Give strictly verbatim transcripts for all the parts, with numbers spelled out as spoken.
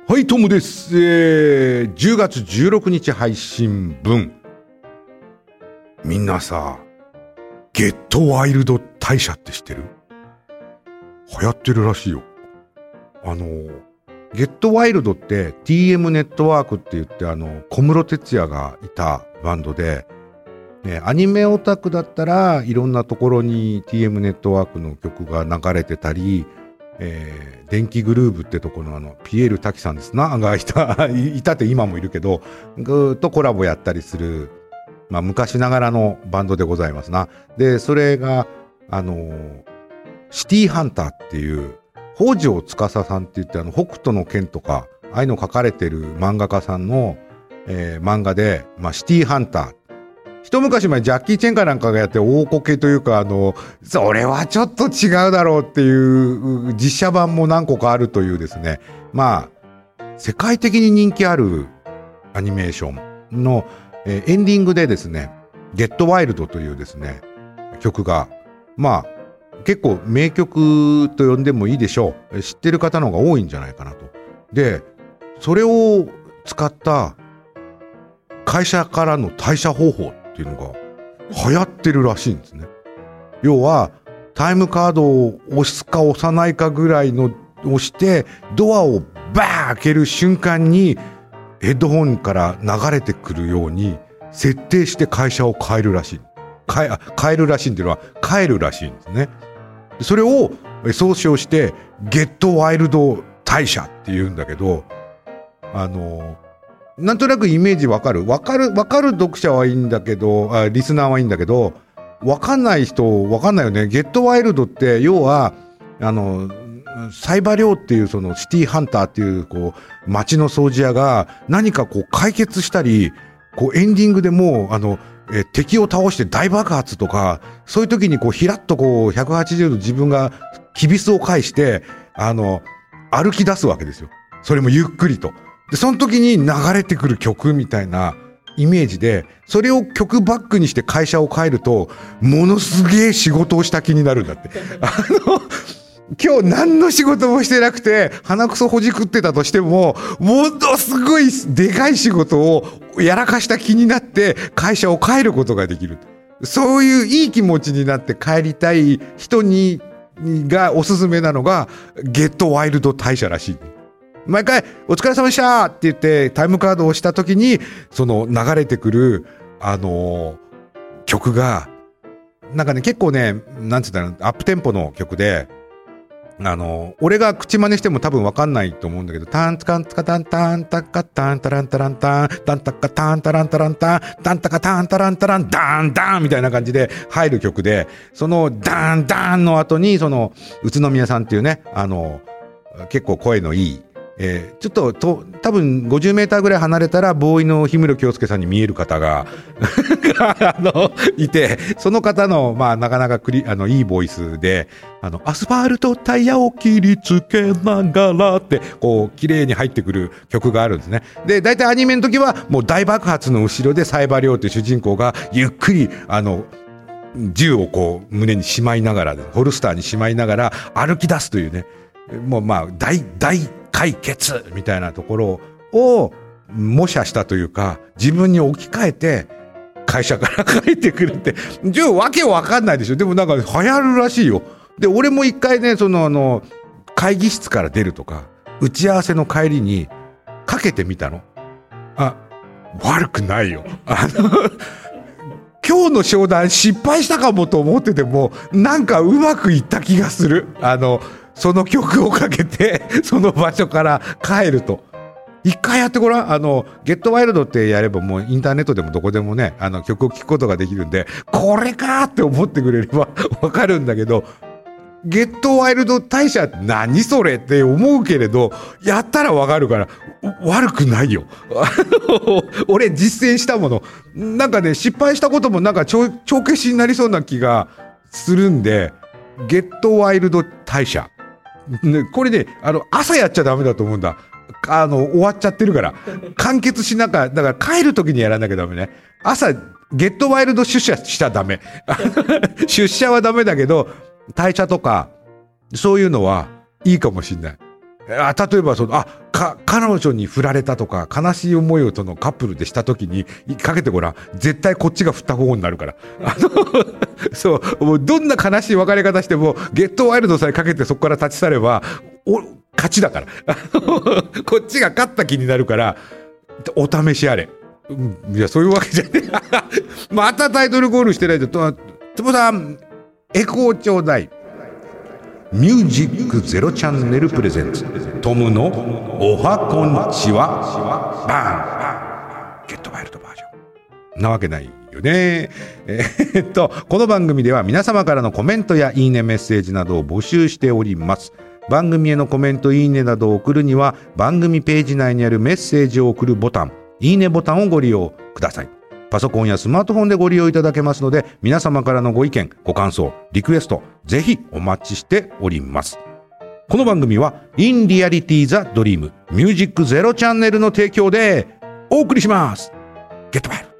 はい、トムです。えー、じゅうがつじゅうろくにち配信分。みんなさ、ゲットワイルド大社って知ってる？流行ってるらしいよ。あの、ゲットワイルドって ティーエム ネットワークって言って、あの、小室哲哉がいたバンドで、ね、アニメオタクだったらいろんなところに ティーエム ネットワークの曲が流れてたり、えー、電気グルーブってとこのあのピエール滝さんですながいたいたって今もいるけど、ぐーっとコラボやったりする、まあ、昔ながらのバンドでございますな。でそれがあのー、シティハンターっていう北条司さんって言って、あの北斗の拳とかああいうの書かれてる漫画家さんの、えー、漫画で、まあ、シティハンター、一昔前ジャッキー・チェンかなんかがやって大こけというか、あのそれはちょっと違うだろうっていう実写版も何個かあるというですね、まあ世界的に人気あるアニメーションの、えー、エンディングでですね、ゲットワイルドというですね曲が、まあ結構名曲と呼んでもいいでしょう。知ってる方の方が多いんじゃないかなと。でそれを使った会社からの退社方法っていうのが流行ってるらしいんですね。要はタイムカードを押すか押さないかぐらいの押してドアをバー開ける瞬間にヘッドホンから流れてくるように設定して会社を変えるらしい。変え、あ、変えるらしいっていうのは変えるらしいんですね。それを総称してゲットワイルド大社っていうんだけど、あのなんとなくイメージわかるわかるわかる読者はいいんだけど、あリスナーはいいんだけど、わかんない人わかんないよね。ゲットワイルドって要はあのサイバリョウっていうそのシティハンターっていうこう街の掃除屋が何かこう解決したり、こうエンディングでもうあのえ敵を倒して大爆発とか、そういう時にこうひらっとこうひゃくはちじゅうど自分がきびすを返してあの歩き出すわけですよ。それもゆっくりと。でその時に流れてくる曲みたいなイメージで、それを曲バックにして会社を変えるとものすげえ仕事をした気になるんだって。あの今日何の仕事もしてなくて鼻くそほじくってたとしても、ものすごいでかい仕事をやらかした気になって会社を変えることができる。そういういい気持ちになって帰りたい人にがおすすめなのがゲットワイルド大社らしい。毎回お疲れ様でしたって言ってタイムカードを押した時にその流れてくるあのー、曲がなんかね、結構ね、なんて言ったらアップテンポの曲で、あのー、俺が口真似しても多分わかんないと思うんだけど、タンツカンツカタンタンタカタンタランタランタンタンタカタンタランタランタンタンタカタンタランタランダンダンみたいな感じで入る曲で、そのダンダンの後にその宇都宮さんっていうね、あのー、結構声のいいえー、ちょっとと多分ごじゅうメーターぐらい離れたらボーイの氷室京介さんに見える方があのいて、その方のまあなかなかクリあのいいボイスで、あのアスファルトタイヤを切りつけながらってこう綺麗に入ってくる曲があるんですね。で大体アニメの時はもう大爆発の後ろでサイバリョウという主人公がゆっくりあの銃をこう胸にしまいながら、ホルスターにしまいながら歩き出すというね、もうまあ大大解決みたいなところを模写したというか、自分に置き換えて会社から帰ってくるって、じゃあわけわかんないでしょ。でもなんか流行るらしいよ。で俺も一回ね、そのあの会議室から出るとか打ち合わせの帰りにかけてみたの。あ、悪くないよ。あの今日の商談失敗したかもと思っててもなんかうまくいった気がする。あのその曲をかけてその場所から帰ると。一回やってごらん。あのゲットワイルドってやればもうインターネットでもどこでもね、あの曲を聴くことができるんで、これかって思ってくれればわかるんだけど、ゲットワイルド大社何それって思うけれど、やったらわかるから悪くないよ。俺実践したものなんかね、失敗したこともなんか帳消しになりそうな気がするんで、ゲットワイルド大社ね、これね、あの朝やっちゃダメだと思うんだ。あの終わっちゃってるから完結しなかだから帰る時にやらなきゃダメね。朝ゲットワイルド出社しちゃダメ出社はダメだけど退社とかそういうのはいいかもしんない。 あ例えばそのあか彼女に振られたとか悲しい思いをそのカップルでした時にかけてごらん、絶対こっちが振った方になるからあのそうもうどんな悲しい別れ方してもゲットワイルドさえかけてそこから立ち去ればお勝ちだからこっちが勝った気になるからお試しあれ。いやそういうわけじゃねえまたタイトルゴールしてないでとつぼさんエコーちょうだい。ミュージックゼロチャンネルプレゼンツトムのおはこんちはバーンゲットワイルドバージョンなわけないよね。えー、っとこの番組では皆様からのコメントやいいねメッセージなどを募集しております。番組へのコメントいいねなどを送るには番組ページ内にあるメッセージを送るボタンいいねボタンをご利用ください。パソコンやスマートフォンでご利用いただけますので皆様からのご意見ご感想リクエストぜひお待ちしております。この番組は In Reality The Dream ミュージックゼロチャンネルの提供でお送りします。ゲットバイル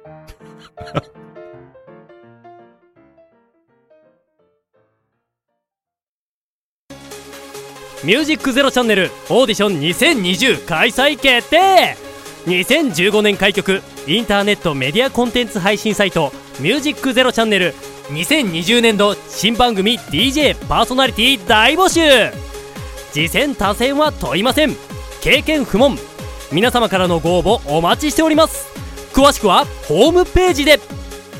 ミュージックゼロチャンネルオーディションにせんにじゅう開催決定。にせんじゅうごねん開局インターネットメディアコンテンツ配信サイトミュージックゼロチャンネルにせんにじゅうねんど新番組 ディージェー パーソナリティ大募集。次戦他戦は問いません。経験不問。皆様からのご応募お待ちしております。詳しくはホームページで。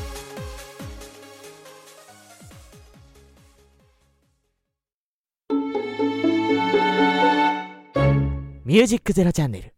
ミュージックゼロチャンネル。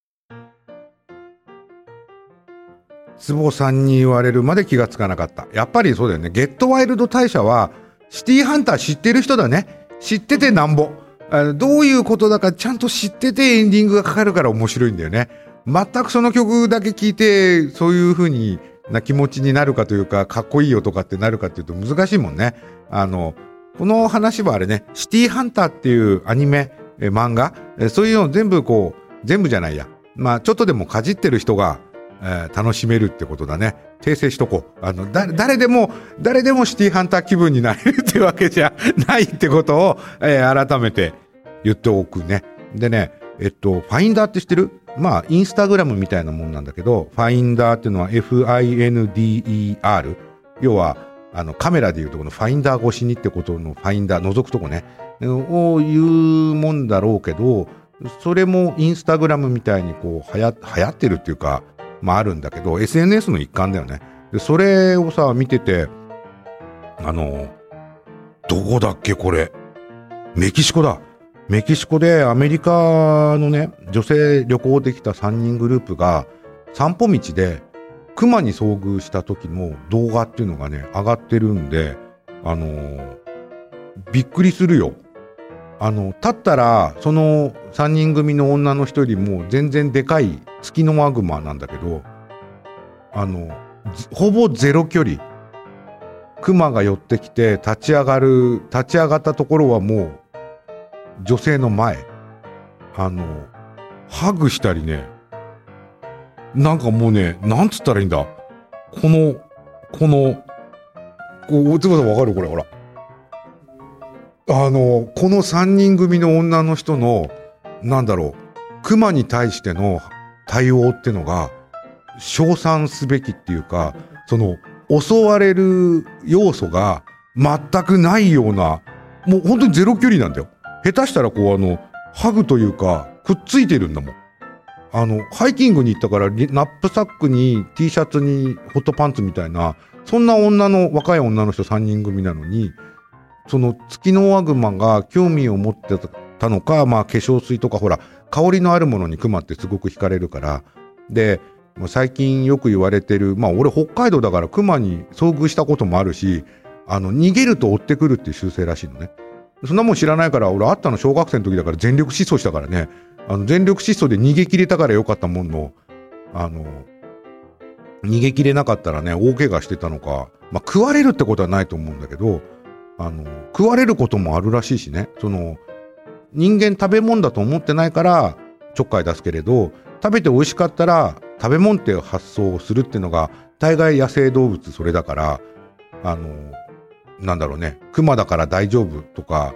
坪さんに言われるまで気がつかなかった。やっぱりそうだよね。ゲットワイルド大社はシティハンター知ってる人だね。知っててなんぼ。あのどういうことだかちゃんと知っててエンディングがかかるから面白いんだよね。全くその曲だけ聴いてそういう風にな気持ちになるかというかかっこいいよとかってなるかっていうと難しいもんね。あのこの話はあれね、シティハンターっていうアニメえ漫画えそういうの全部こう全部じゃないや、まあちょっとでもかじってる人がえー、楽しめるってことだね。訂正しとこう。あのだ誰でも誰でもシティハンター気分になれるってわけじゃないってことを、えー、改めて言っておくね。でね、えっとファインダーって知ってる？まあインスタグラムみたいなもんなんだけど、ファインダーっていうのは エフアイエヌディーイーアール、要はあのカメラでいうとこのファインダー越しにってことのファインダー覗くとこねを言うもんだろうけど、それもインスタグラムみたいにこうはや流行ってるっていうか。まああるんだけど エスエヌエス の一環だよね。でそれをさ見ててあのどこだっけこれメキシコだ。メキシコでアメリカのね女性旅行できたさんにんグループが散歩道でクマに遭遇した時の動画っていうのがね上がってるんであのー、びっくりするよ。あの立ったらそのさんにん組の女の人よりも全然でかいツキノワグマなんだけど、あのほぼゼロ距離クマが寄ってきて立ち上がる立ち上がったところはもう女性の前、あのハグしたりね、なんかもうねなんつったらいいんだ、このこのこうつばさんわかるこれほらあのこのさんにん組の女の人のなんだろうクマに対しての対応ってのが称賛すべきっていうか、その襲われる要素が全くないような、もう本当にゼロ距離なんだよ。下手したらこうあのハグというかくっついてるんだもん。あのハイキングに行ったからナップサックに T シャツにホットパンツみたいなそんな女の若い女の人さんにん組なのに、そのツキノワグマが興味を持ってたのか、まあ化粧水とかほら香りのあるものにクマってすごく惹かれるから、で最近よく言われてる、まあ俺北海道だからクマに遭遇したこともあるし、あの逃げると追ってくるっていう習性らしいのね。そんなもん知らないから、俺会ったの小学生の時だから全力疾走したからね、あの全力疾走で逃げ切れたからよかったもんの、あの逃げ切れなかったらね大怪我してたのか、まあ食われるってことはないと思うんだけど、あの食われることもあるらしいしね。その人間食べ物だと思ってないからちょっかい出すけれど、食べて美味しかったら食べ物っていう発想をするっていうのが大概野生動物それだから、あのなんだろうね、クマだから大丈夫とか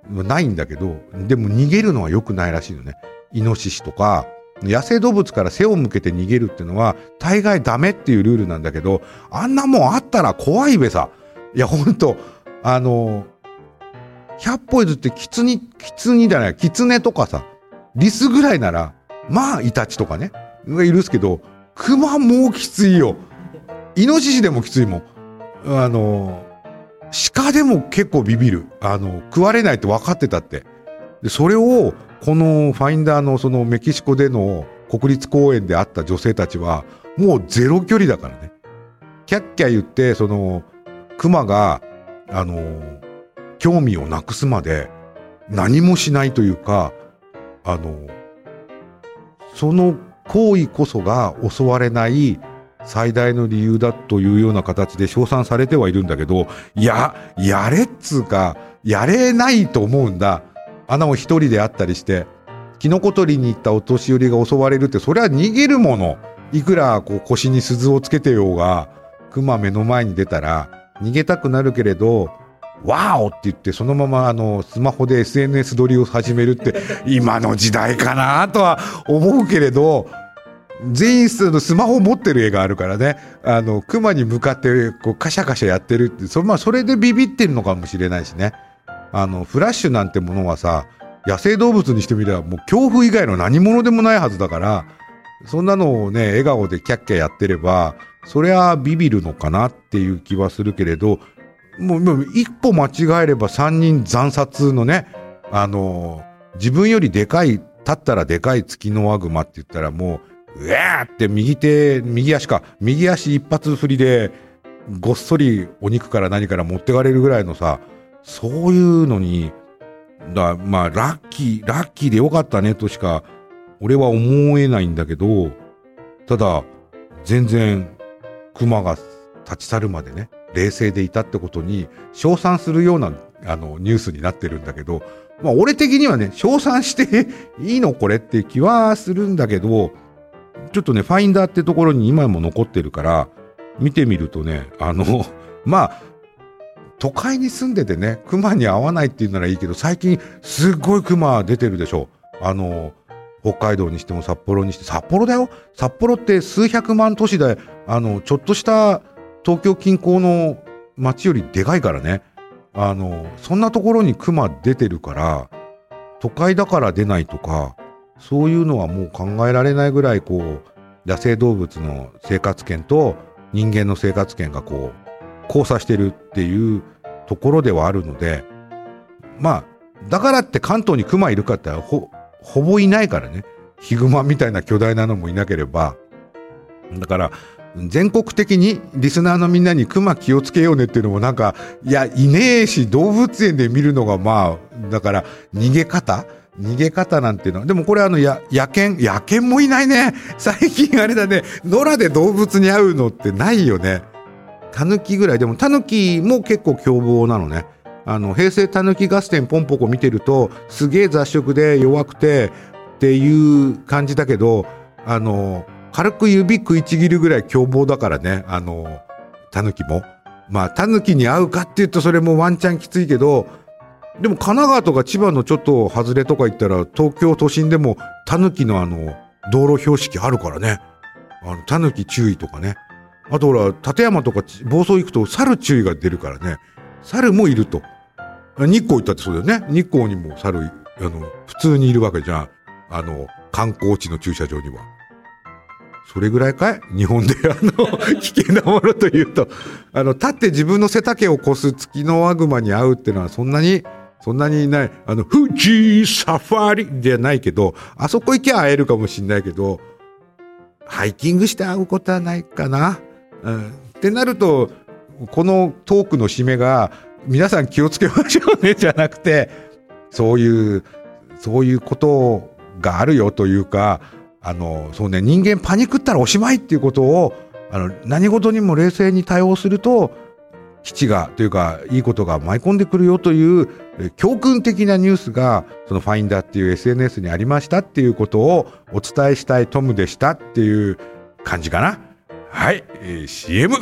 ないんだけど、でも逃げるのは良くないらしいのね。イノシシとか野生動物から背を向けて逃げるっていうのは大概ダメっていうルールなんだけど、あんなもんあったら怖いべさ。いやほんとあのひゃっぽ譲ってキツニキツニじゃないキツネとかさ、リスぐらいならまあイタチとかねが許すけど、クマもうきついよ。イノシシでもきついもん。あの鹿でも結構ビビる。あの食われないって分かってたって。でそれをこのファインダーのそのメキシコでの国立公園で会った女性たちはもうゼロ距離だからね。キャッキャ言ってそのクマがあの興味をなくすまで何もしないというか、あのその行為こそが襲われない最大の理由だというような形で称賛されてはいるんだけど、いややれっつうかやれないと思うんだ。あの一人であったりしてキノコ採りに行ったお年寄りが襲われるって、それは逃げるもの。いくらこう腰に鈴をつけてようがクマ目の前に出たら逃げたくなるけれど、ワオって言ってそのままあのスマホで エスエヌエス 撮りを始めるって今の時代かなとは思うけれど、全員スマホ持ってる絵があるからね、あのクマに向かってこうカシャカシャやってるって、それ、まあ、それでビビってるのかもしれないしね。あのフラッシュなんてものはさ、野生動物にしてみればもう恐怖以外の何者でもないはずだから、そんなのをね笑顔でキャッキャやってればそりゃビビるのかなっていう気はするけれど、もう、もう一歩間違えればさんにん惨殺のね、あの自分よりでかい、立ったらでかいツキノワグマって言ったらもううわーって右手右足か右足一発振りでごっそりお肉から何から持ってかれるぐらいのさ、そういうのにだ、まあラッキーラッキーでよかったねとしか俺は思えないんだけど、ただ全然クマが立ち去るまでね冷静でいたってことに称賛するようなあのニュースになってるんだけど、まあ俺的にはね称賛していいのこれって気はするんだけど、ちょっとねファインダーってところに今も残ってるから見てみるとね、あのまあ都会に住んでてねクマに会わないっていうならいいけど、最近すっごいクマ出てるでしょ。あの北海道にしても札幌にして、札幌だよ、札幌って数百万都市で、あのちょっとした東京近郊の町よりでかいからね、あのそんなところにクマ出てるから、都会だから出ないとかそういうのはもう考えられないぐらい、こう野生動物の生活圏と人間の生活圏がこう交差してるっていうところではあるので、まあだからって関東にクマいるかってほほぼいないからね。ヒグマみたいな巨大なのもいなければ、だから全国的にリスナーのみんなにクマ気をつけようねっていうのもなんか、いやいねえし、動物園で見るのがまあだから逃げ方逃げ方なんていうのは、でもこれあのや野犬野犬もいないね最近。あれだね、野良で動物に会うのってないよね。タヌキぐらい。でもタヌキも結構凶暴なのね。あの平成タヌキ合戦ポンポコ見てるとすげえ雑食で弱くてっていう感じだけど、あの軽く指食いちぎるぐらい凶暴だからね、あのタヌキも。まあタヌキに会うかって言うとそれもワンチャンきついけど、でも神奈川とか千葉のちょっと外れとか行ったら東京都心でもタヌキのあの道路標識あるからね、あのタヌキ注意とかね。あとほら立山とか房総行くと猿注意が出るからね、猿もいると。日光行ったってそうだよね。日光にも猿あの普通にいるわけじゃん、あの観光地の駐車場には。それぐらいかい日本であの危険なものというと、あの立って自分の背丈を越すツキノワグマに会うってのはそんなにそんなにない。あの富士サファリじゃないけど、あそこ行きゃ会えるかもしんないけど、ハイキングして会うことはないかな、うん、ってなるとこのトークの締めが皆さん気をつけましょうねじゃなくて、そういうそういうことがあるよというか、あのそうね、人間パニックったらおしまいっていうことを、あの何事にも冷静に対応すると基地がというかいいことが舞い込んでくるよという教訓的なニュースがそのファインダーっていう エスエヌエス にありましたっていうことをお伝えしたいトムでしたっていう感じかな。はい、えー、シーエム。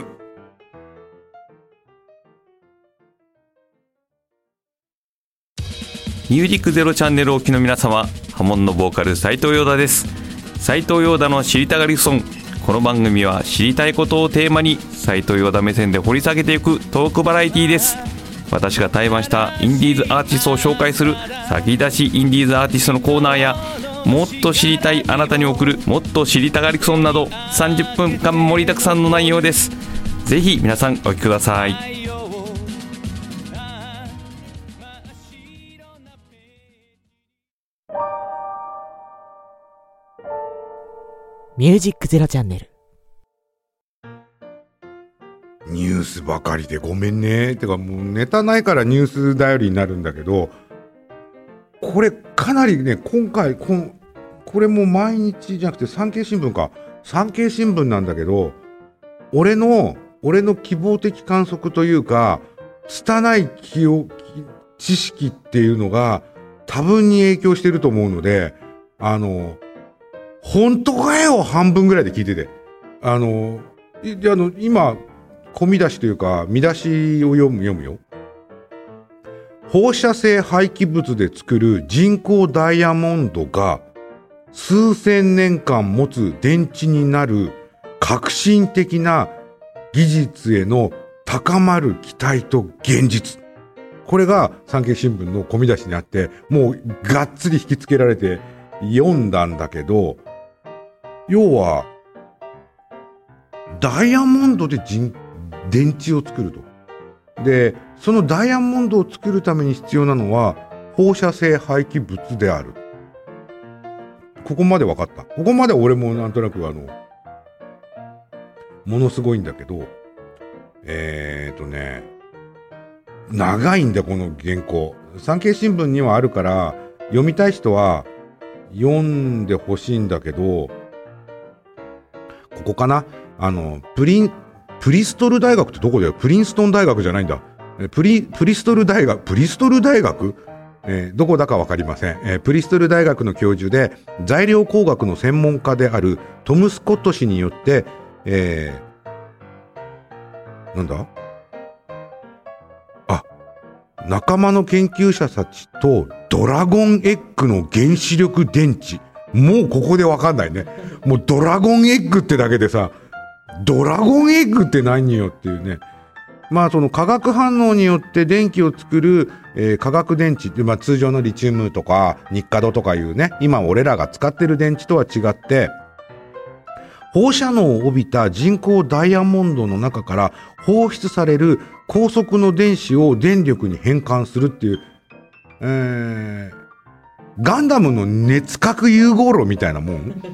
ミュージックゼロチャンネルをお聞きの皆様、ハモンのボーカル斉藤陽太です。斉藤陽太の知りたがりソン。この番組は知りたいことをテーマに斉藤陽太目線で掘り下げていくトークバラエティです。私が対バンしたインディーズアーティストを紹介する先出しインディーズアーティストのコーナーや、もっと知りたいあなたに送るもっと知りたがりソンなどさんじゅっぷんかん盛りだくさんの内容です。ぜひ皆さんお聞きください。 ミュージックゼロチャンネル。 ニュースばかりでごめんね。てかもうネタないからニュース頼りになるんだけど、これかなりね、今回こんこれも毎日じゃなくて産経新聞か産経新聞なんだけど、俺の俺の希望的観測というか拙い記憶知識っていうのが多分に影響してると思うので、あの本当かよ半分ぐらいで聞いてて、あのいあの今込み出しというか見出しを読む読むよ。放射性廃棄物で作る人工ダイヤモンドが数千年間持つ電池になる革新的な技術への高まる期待と現実。これが産経新聞の込み出しにあって、もうがっつり引きつけられて読んだんだけど、要はダイヤモンドで人電池を作ると。で、そのダイヤモンドを作るために必要なのは放射性廃棄物である。ここまで分かった。ここまで俺もなんとなくあのものすごいんだけど、えーとね長いんだこの原稿。産経新聞にはあるから読みたい人は読んでほしいんだけど、ここかな、あのプリンプリストル大学ってどこだよ。プリンストン大学じゃないんだ。プリプリストル大学プリストル大学、えー、どこだかわかりません、えー。プリストル大学の教授で材料工学の専門家であるトム・スコット氏によって、えー、なんだあ仲間の研究者たちとドラゴンエッグの原子力電池。もうここでわかんないね。もうドラゴンエッグってだけでさ、ドラゴンエッグって何よっていうね。まあその化学反応によって電気を作る、えー、化学電池って、まあ通常のリチウムとかニッカドとかいうね、今俺らが使ってる電池とは違って、放射能を帯びた人工ダイヤモンドの中から放出される高速の電子を電力に変換するっていう、えー、ガンダムの熱核融合炉みたいなもん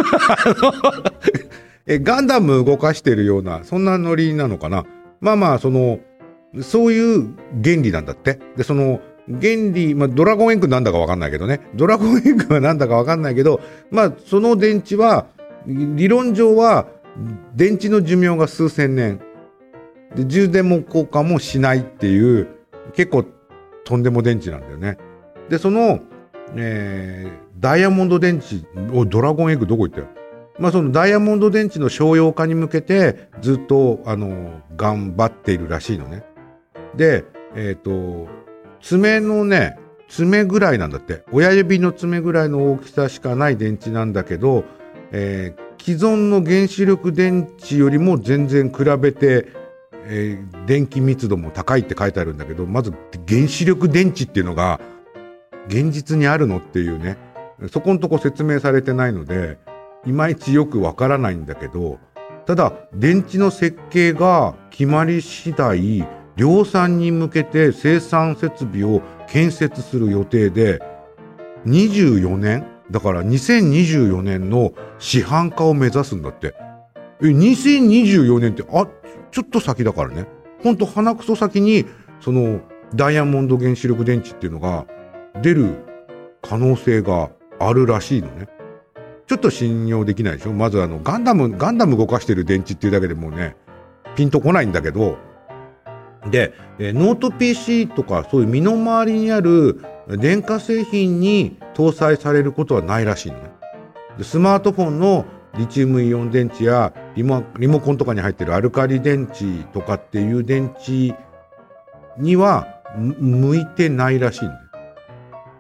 えガンダム動かしてるようなそんなノリなのかな。まあまあそのそういう原理なんだって。でその原理、まあ、ドラゴンエッグなんだかわかんないけどね、ドラゴンエッグはなんだかわかんないけど、まあその電池は理論上は電池の寿命が数千年で充電も交換もしないっていう結構とんでも電池なんだよね。でその、えー、ダイヤモンド電池をドラゴンエッグどこ行ったよ。まあそのダイヤモンド電池の商用化に向けてずっとあの頑張っているらしいのね。でえっと爪のね爪ぐらいなんだって。親指の爪ぐらいの大きさしかない電池なんだけど、えー、既存の原子力電池よりも全然比べて、えー、電気密度も高いって書いてあるんだけど、まず原子力電池っていうのが現実にあるのっていうね、そこのとこ説明されてないのでいまいちよくわからないんだけど、ただ電池の設計が決まり次第量産に向けて生産設備を建設する予定で、にじゅうよねんだからにせんにじゅうよねんの市販化を目指すんだって。えにせんにじゅうよねんってあちょっと先だからね。ほんと鼻くそ先にそのダイヤモンド原子力電池っていうのが出る可能性があるらしいのね。ちょっと信用できないでしょ。まずあのガンダムガンダム動かしてる電池っていうだけでもうねピンとこないんだけど、で、えー、ノート ピーシー とかそういう身の回りにある電化製品に搭載されることはないらしいのね。でスマートフォンのリチウムイオン電池やリモ、リモコンとかに入ってるアルカリ電池とかっていう電池には向いてないらしいんだよ。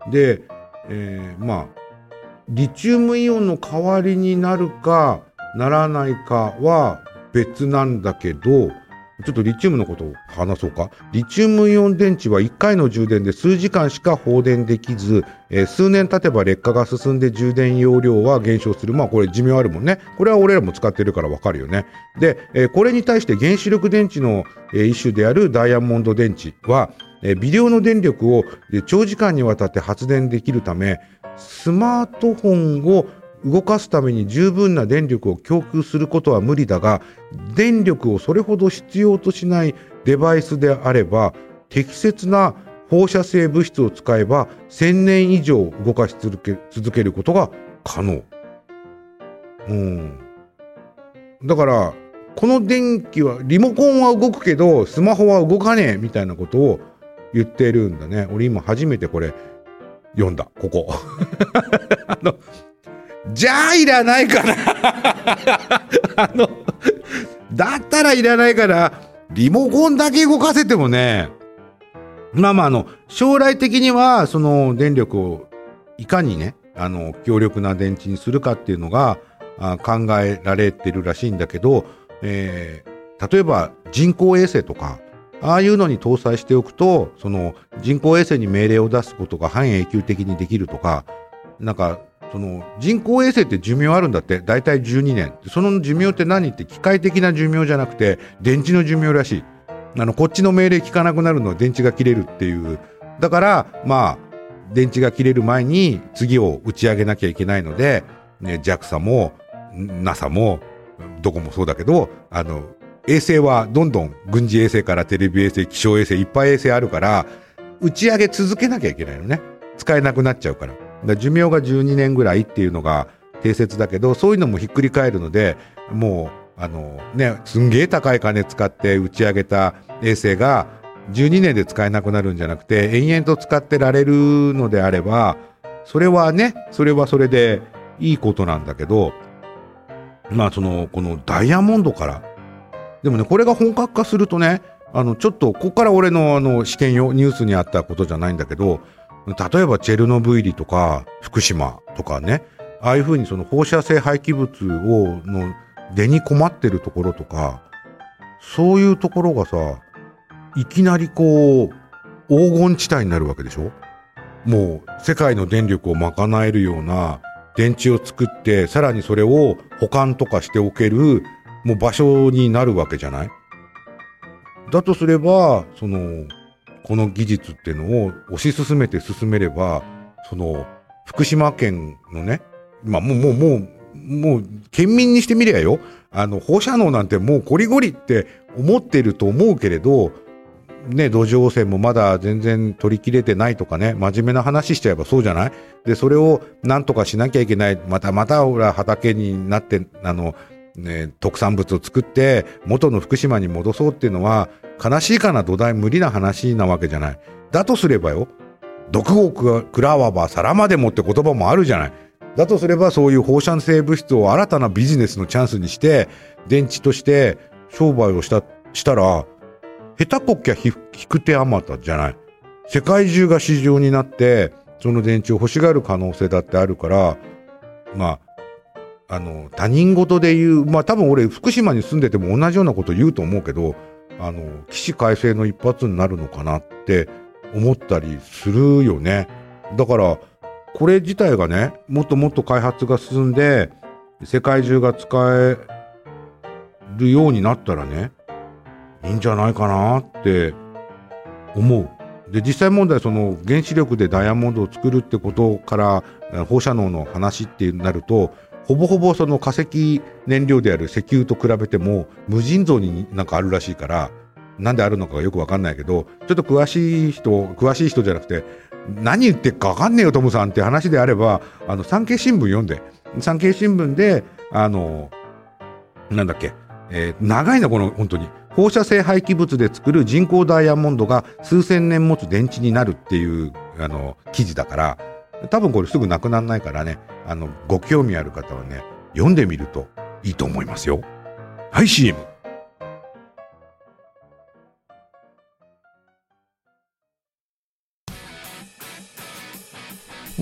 で、えー、まあリチウムイオンの代わりになるかならないかは別なんだけど、ちょっとリチウムのことを話そうか。リチウムイオン電池はいっかいの充電で数時間しか放電できず、えー、数年経てば劣化が進んで充電容量は減少する。まあこれ寿命あるもんね。これは俺らも使ってるからわかるよね。で、えー、これに対して原子力電池の、えー、一種であるダイヤモンド電池は、えー、微量の電力を、えー、長時間にわたって発電できるため、スマートフォンを動かすために十分な電力を供給することは無理だが、電力をそれほど必要としないデバイスであれば、適切な放射性物質を使えばせんねん以上動かし続け、続けることが可能。うん。だからこの電気はリモコンは動くけどスマホは動かねえみたいなことを言ってるんだね。俺今初めてこれ読んだ、ここあのじゃあいらないかなあのだったらいらないから、リモコンだけ動かせてもね、まあまああの将来的にはその電力をいかにね、あの強力な電池にするかっていうのがあ考えられてるらしいんだけど、えー、例えば人工衛星とかああいうのに搭載しておくと、その人工衛星に命令を出すことが半永久的にできるとか、なんかその人工衛星って寿命あるんだって。だいたいじゅうにねん。その寿命って何って機械的な寿命じゃなくて電池の寿命らしい。あのこっちの命令聞かなくなるのは電池が切れるっていう。だからまあ電池が切れる前に次を打ち上げなきゃいけないので、ね、ジャクサ も ナサ もどこもそうだけど、あの衛星はどんどん軍事衛星からテレビ衛星、気象衛星いっぱい衛星あるから打ち上げ続けなきゃいけないのね。使えなくなっちゃうから。だ寿命がじゅうにねんぐらいっていうのが定説だけど、そういうのもひっくり返るので、もうあのね、すんげえ高い金使って打ち上げた衛星がじゅうにねんで使えなくなるんじゃなくて延々と使ってられるのであれば、それはね、それはそれでいいことなんだけど、まあそのこのダイヤモンドからでもね、これが本格化するとね、あのちょっとここから俺のあの試験用ニュースにあったことじゃないんだけど、例えばチェルノブイリとか福島とかね、ああいう風にその放射性廃棄物をの出に困ってるところとか、そういうところがさ、いきなりこう黄金地帯になるわけでしょ。もう世界の電力を賄えるような電池を作って、さらにそれを保管とかしておけるもう場所になるわけじゃない。だとすれば、そのこの技術っていうのを推し進めて進めれば、その福島県のね、まあもうもうもうもう県民にしてみりゃよ、あの放射能なんてもうゴリゴリって思ってると思うけれどね、土壌汚染もまだ全然取り切れてないとかね、真面目な話しちゃえばそうじゃない。でそれをなんとかしなきゃいけない。またまた俺は畑になってあのね、特産物を作って元の福島に戻そうっていうのは悲しいかな、土台無理な話なわけじゃない。だとすればよ、毒を食らわば皿までもって言葉もあるじゃない。だとすればそういう放射性物質を新たなビジネスのチャンスにして電池として商売をしたしたら、下手こっきゃ引く手あまたじゃない。世界中が市場になってその電池を欲しがる可能性だってあるから、まああの他人事で言う、まあ多分俺福島に住んでても同じようなこと言うと思うけど、あの起死回生の一発になるのかなって思ったりするよね。だからこれ自体がね、もっともっと開発が進んで世界中が使えるようになったらね、いいんじゃないかなって思う。で実際問題、その原子力でダイヤモンドを作るってことから放射能の話ってなると、ほぼほぼその化石燃料である石油と比べても無尽蔵になんかあるらしいから、なんであるのかがよくわかんないけど、ちょっと詳しい人詳しい人じゃなくて何言ってっかわかんねえよトムさんって話であれば、あの産経新聞読んで、産経新聞であのなんだっけ、えー、長いなこの本当に放射性廃棄物で作る人工ダイヤモンドが数千年持つ電池になるっていうあの記事だから、多分これすぐなくならないからね、あのご興味ある方はね読んでみるといいと思いますよ。はい シーエム。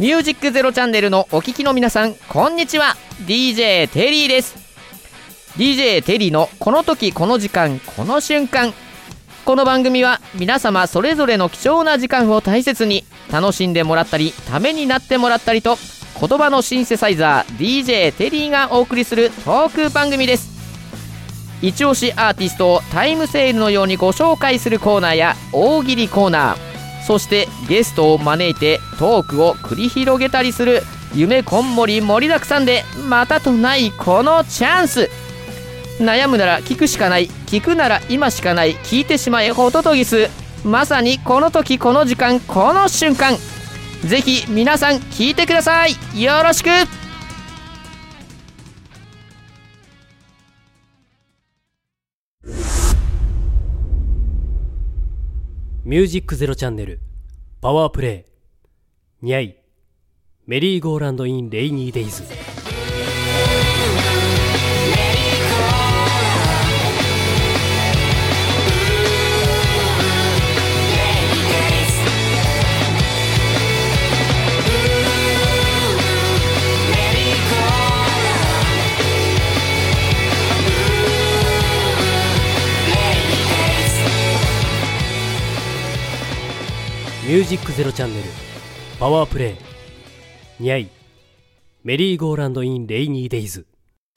ミュージックゼロチャンネルのお聞きの皆さん、こんにちは。 ディージェー テリーです。 ディージェー テリーのこの時この時間この瞬間。この番組は皆様それぞれの貴重な時間を大切に楽しんでもらったりためになってもらったりと、言葉のシンセサイザー ディージェー テリーがお送りするトーク番組です。一押しアーティストをタイムセールのようにご紹介するコーナーや大喜利コーナー、そしてゲストを招いてトークを繰り広げたりする夢こんもり盛りだくさんでまたとないこのチャンス。悩むなら聞くしかない、聞くなら今しかない、聞いてしまえホトトギス。まさにこの時この時間この瞬間、ぜひ皆さん聞いてください。よろしく。 ミュージックゼロチャンネルパワープレイにゃいメリーゴーランドインレイニーデイズ。ミュージックゼロチャンネルパワープレイにゃいメリーゴーランドインレイニーデイズ。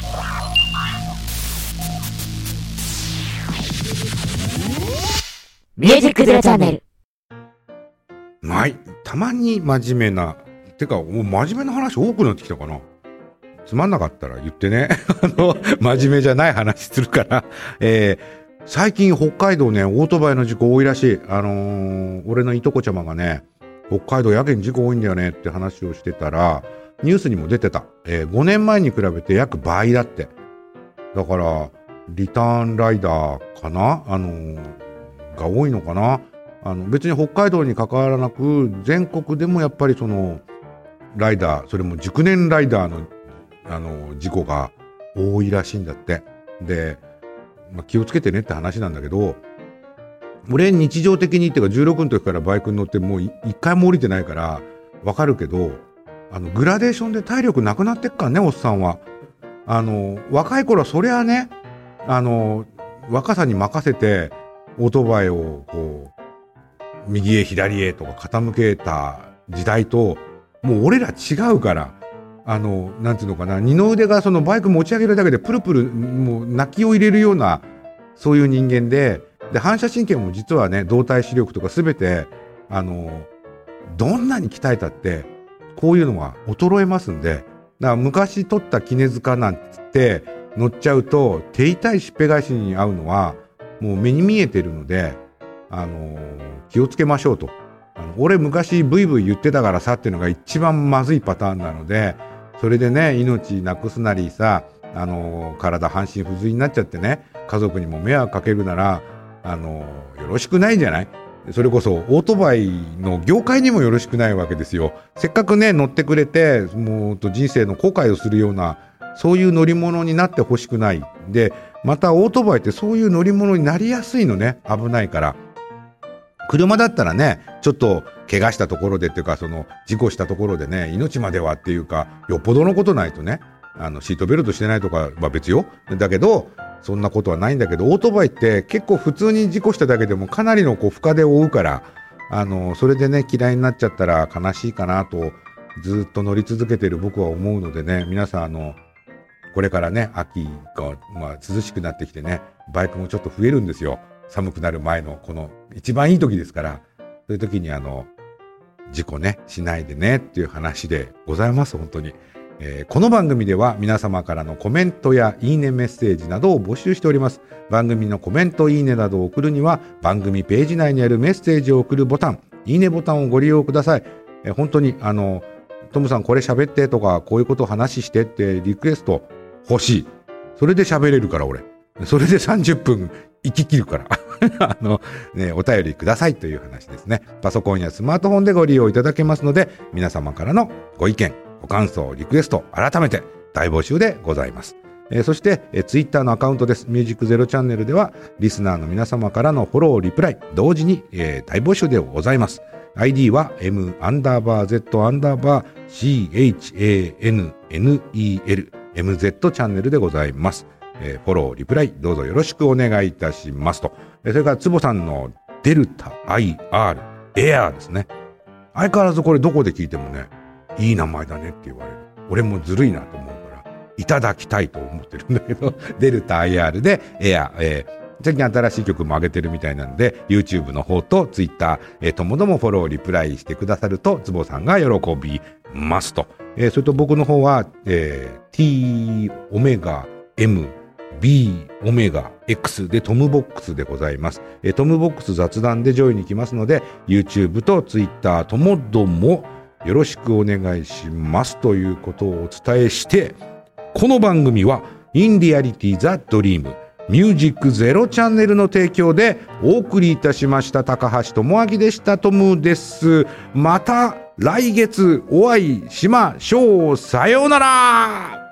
ミュージックゼロチャンネル。 はい、たまに真面目な、てかもう真面目な話多くなってきたかな。つまんなかったら言ってねあの真面目じゃない話するから、えー最近北海道ね、オートバイの事故多いらしい。あのー、俺のいとこちゃまがね、北海道やけに事故多いんだよねって話をしてたら、ニュースにも出てた。えー、ごねんまえに比べて約倍だって。だから、リターンライダーかなあのー、が多いのかな。あの、別に北海道に関わらなく、全国でもやっぱりその、ライダー、それも熟年ライダーの、あのー、事故が多いらしいんだって。で、まあ、気をつけてねって話なんだけど、俺日常的にっていうかじゅうろくの時からバイクに乗ってもう一回も降りてないからわかるけど、あのグラデーションで体力なくなってっからね、おっさんは。あの若い頃はそりゃね、あの若さに任せてオートバイをこう右へ左へとか傾けた時代と、もう俺ら違うから、あのなんていうのかな、二の腕がそのバイク持ち上げるだけでプルプルもう泣きを入れるようなそういう人間で、で反射神経も実はね、動体視力とかすべてあのどんなに鍛えたってこういうのは衰えますんで、だから昔取った杵塚なんて乗っちゃうと手痛いしっぺ返しに遭うのはもう目に見えてるので、あの気をつけましょうと。あの俺昔ブイブイ言ってたからさっていうのが一番まずいパターンなので、それでね、命なくすなりさ、あの体半身不随になっちゃってね、家族にも迷惑かけるなら、あのよろしくないんじゃない？それこそオートバイの業界にもよろしくないわけですよ。せっかくね乗ってくれて、もう人生の後悔をするようなそういう乗り物になってほしくない。で、またオートバイってそういう乗り物になりやすいのね、危ないから。車だったらね、ちょっと怪我したところでっていうか、その事故したところでね、命まではっていうか、よっぽどのことないとね、あのシートベルトしてないとかは別よ。だけどそんなことはないんだけど、オートバイって結構普通に事故しただけでもかなりのこう負荷で負うから、あのそれでね嫌いになっちゃったら悲しいかなとずっと乗り続けてる僕は思うのでね、皆さんあのこれからね秋が、まあ、涼しくなってきてね、バイクもちょっと増えるんですよ。寒くなる前のこの一番いい時ですから、そういう時にあの事故ねしないでねっていう話でございます。本当に、えー、この番組では皆様からのコメントやいいねメッセージなどを募集しております。番組のコメントいいねなどを送るには番組ページ内にあるメッセージを送るボタン、いいねボタンをご利用ください。えー、本当にあのトムさんこれ喋ってとかこういうことを話してってリクエスト欲しい。それで喋れるから俺。それでさんじゅっぷん生き切るからあの、ね、お便りくださいという話ですね。パソコンやスマートフォンでご利用いただけますので、皆様からのご意見、ご感想、リクエスト改めて大募集でございます。 えー、そして、えー、ツイッターのアカウントです。ミュージックゼロチャンネルではリスナーの皆様からのフォローリプライ同時に、えー、大募集でございます。 アイディー は M アンダーバー Z アンダーバー シーエイチエーエヌエヌイーエル エムゼット チャンネルでございます。えー、フォローリプライどうぞよろしくお願いいたしますと。えー、それから坪さんのデルタ アイアール エアーですね。相変わらずこれどこで聞いてもね、いい名前だねって言われる。俺もずるいなと思うからいただきたいと思ってるんだけどデルタ アイアール でエアー、えー最近新しい曲も上げてるみたいなんで YouTube の方と Twitter、えー、ともどもフォローリプライしてくださると坪さんが喜びますと、えー、それと僕の方は、えー、T オメガ M B オメガ X でトムボックスでございます、えー、トムボックス雑談で上位に来ますので YouTube と Twitter ともどもよろしくお願いしますということをお伝えして、この番組は In Reality The Dreamミュージックゼロチャンネルの提供でお送りいたしました。高橋智明でした。トムです。また来月お会いしましょう。さようなら。